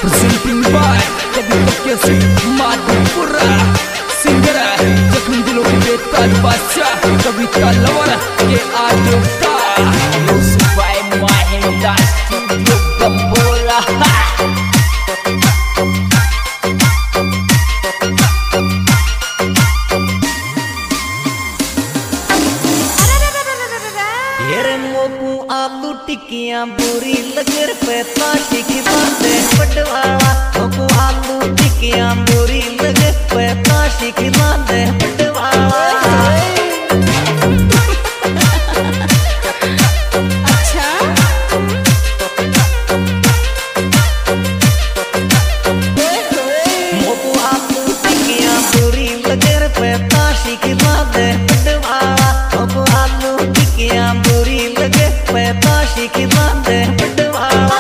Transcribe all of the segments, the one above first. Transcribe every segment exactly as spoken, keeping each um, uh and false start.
presenting by Kavita Cassette Madhupura singer जख्म दिलों की बेताज बादशाह कविता लवर के आदेवता music by Mahinda studio Bambora. आलू टिक्कियां बुरी लगर पैसा टिकी बांधे पटवाला मोको आलू टिक्कियां बुरी लगे पैसा टिकी बांधे पटवाला। अच्छा मोको आलू टिक्कियां बुरी लगर पैसा टिकी बांधे पटवाला मोको आलू टिक्कियां बुरी लगे पैसा टिकी बांधे पटवाला।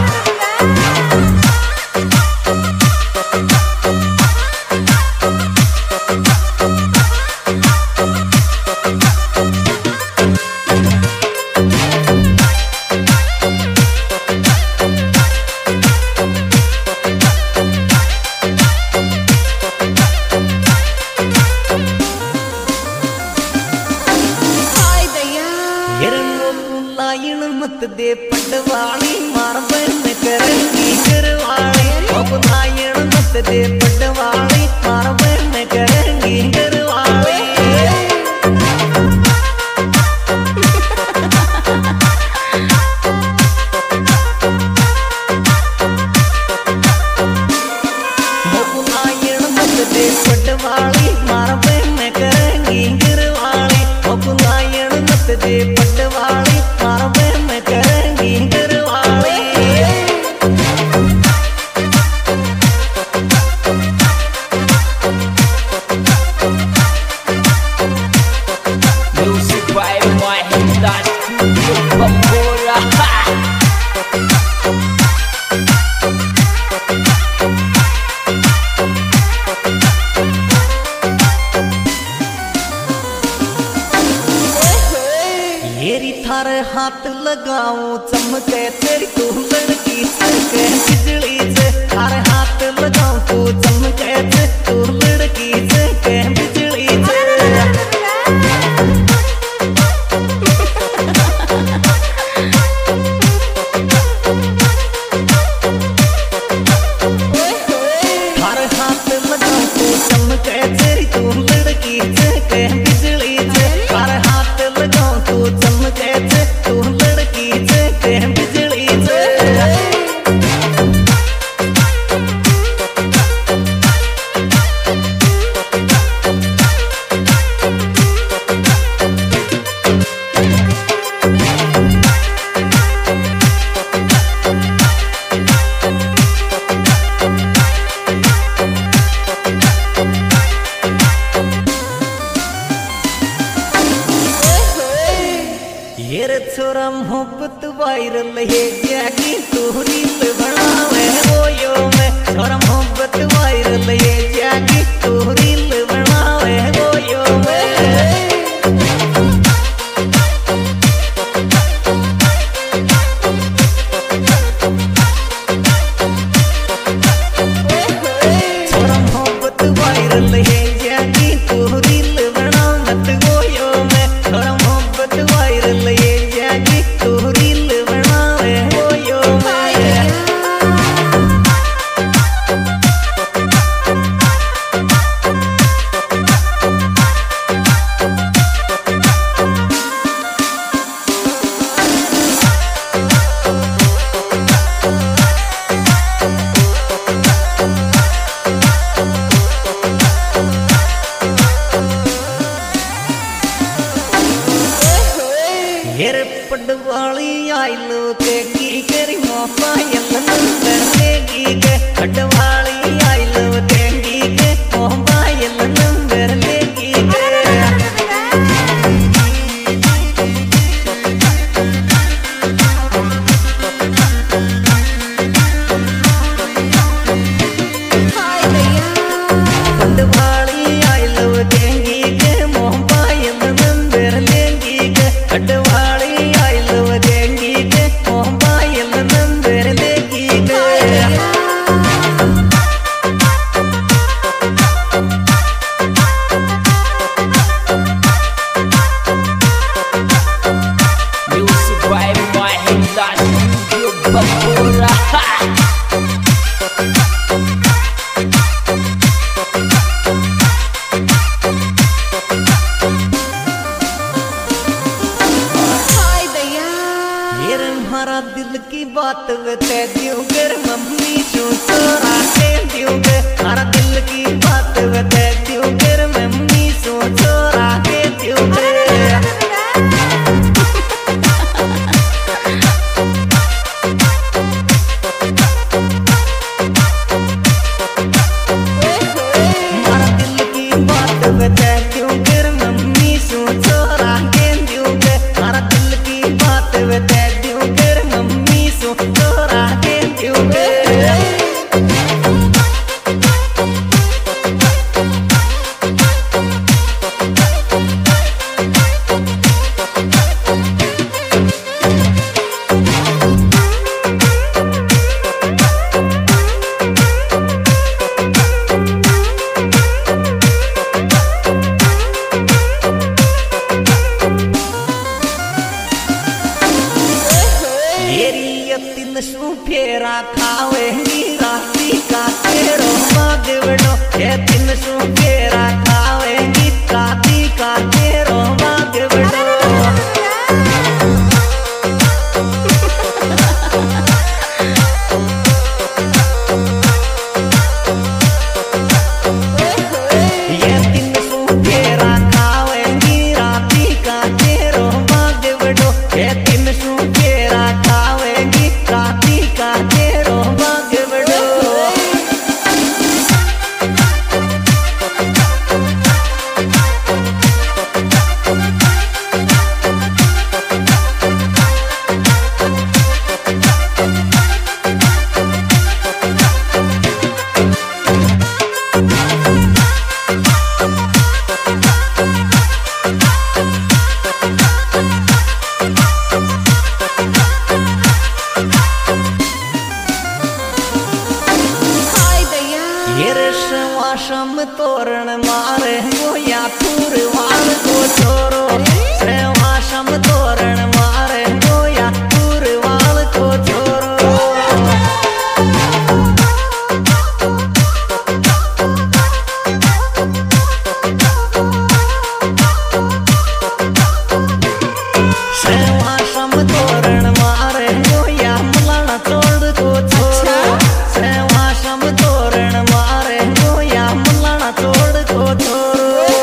मत दे पटवाली मार बहन करेंगी घरवाली अब लायन मत दे पटवाली मार बहन करेंगी घरवाली। अब लायन मत दे पटवाली मार बहन करेंगी घरवाली अब लायन मत दे पटवाली मार बहन करेंगी घरवाली। Music by Mahinda studio Bambora. येरी थारे हाथ लगाऊं चमके तेरी तू लड़की चमके बिजली से थारे हाथ लगाऊं तू चमके तू लड़की चमके बिजली से। थारे हाथ लगाऊं तू चमके तेरी तू लड़की चमके बिजली से थारे हाथ लगाऊं तू चमके तू लड़की चमके बिजली से। येरे छोरा मोहब्बत वायरल है जागी तू रील बनावे वो यो में छोरा मोहब्बत वायरल है जागी तू रील बनावे वो यो में। छोरा मोहब्बत वायरल है जागी तू रील बनावे मत वो यो में छोरा मोहब्बत वायरल है जागी तू रील बनावे वो यो में। येरे पटवाली आई लो के की करी मोपा यलन करनेगी के पटवाली आई लो के की के मोपा यलन करनेगी के। पटवाली आई लो के की के मोपा यलन करनेगी के पटवाली आई लो के की के मोपा यलन करनेगी के। बम्बोरा। हमारा दिल की बात बता दूंगर मम्मी शू चोरा के दूंगे हमारा दिल की बात बता दूंगर मम्मी शू चोरा के दूंगे हमारा दिल की बात बता दूंगर मम्मी शू चोरा के दूंगे हमारा दिल की बात बता फेरा खावेंगी राती का तेरो बागवड़ो ये दिन सु फेरा खावेंगी राती का तेरो बागवड़ो ये दिन सु फेरा खावेंगी राती का तेरो बागवड़ो ये दिन सु फेरा खावेंगी राती का तेरो बागवड़ो शम तोरण मारे गोया पूर वाल को छोरो सेवा शम तोरण मारे गोया पूर वाल को छोरो सेवा शम तोरण मारे गोया मलाना तोड़ को छोरो सेवा शम तोरण मारे गोया मलाना तोड़ को छोरो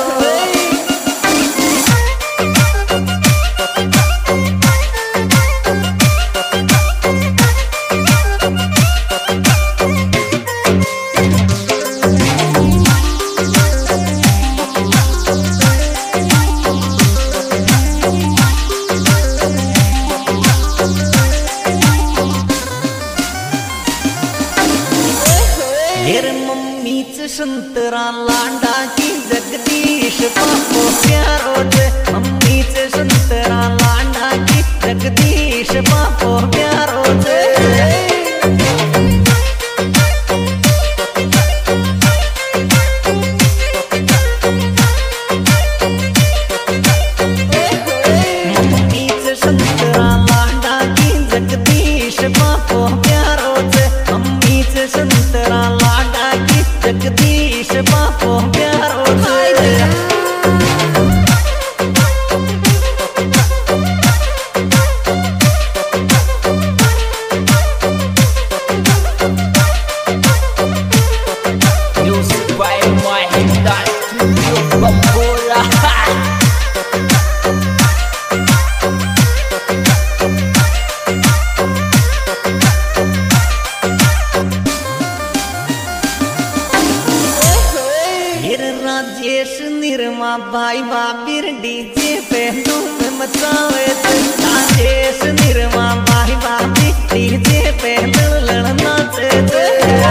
हेर मम्मीच संतरा लांडा की जगदीश पापो प्यारो जे मम्मीच संतरा लांडा की जगदीश पापो प्यारो जे मम्मीच संतरा लांडा की जगदीश पापो प्यारो जे मम्मीच संतरा जगदीश बापो प्यारो Music by Mahindra Studio Bambora। Rajesh Nirma भाई बाबीर डीजे पे तुम मचावे राजेश निर्मा भाई बाबी डीजे पे लड़न नाचे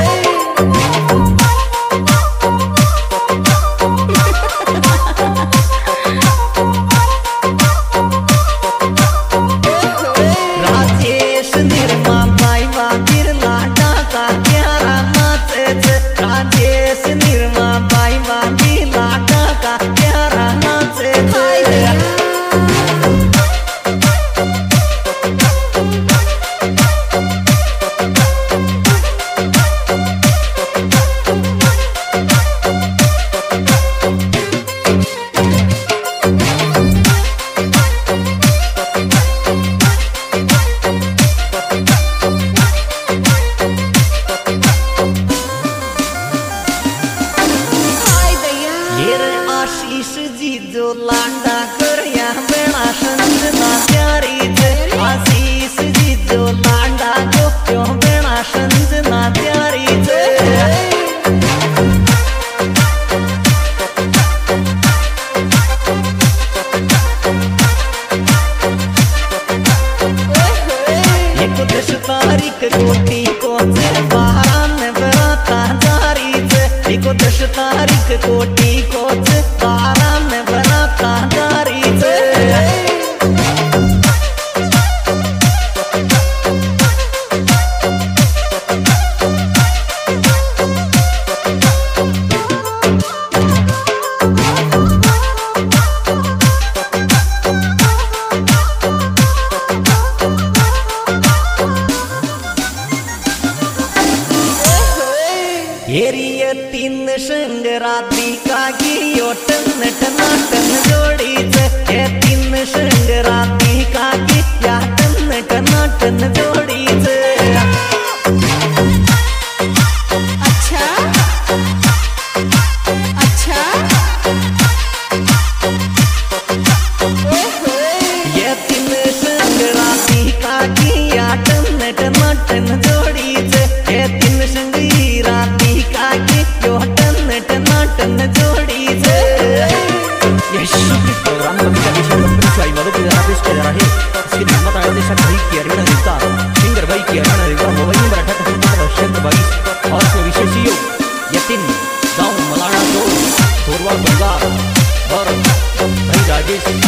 राजेश निर्मा भाई बाबीर लाडा का प्यारा नाचे राजेश निर्मा भाई बाबी लाडा का प्यारा नाचे रंजना त्यारीच एकोदश तारीख कोटी कोच बारा में बराता जारीच एकोदश तारीख कोटी कोच बारा में बराता जारीच हेरिय तीन संग राधिका की ओटन टनाटन जोड़ीच हे तीन संग राधिका की या टन टनाटन जोड़ीच अच्छा अच्छा ये तीन संग राधिका की या टन टनाटन जोड़ीच हे तीन संग राधिका की यो टन टनाटन जोड़ीच प्रोग्राम कविता देशा कंपनी शाहीवादों के द्वारा पेश किया जा रहा है। इसके निर्माता निर्देशक भाई की अरविंद रेवता, सिंगर भाई की अरविंद रेवता, मोबाइल नंबर अठारह वर्षंत बाईस और इसमें विशेष योग यतिन गाँव मलाना चौक थोरवाल बंगाल और भाई राजेश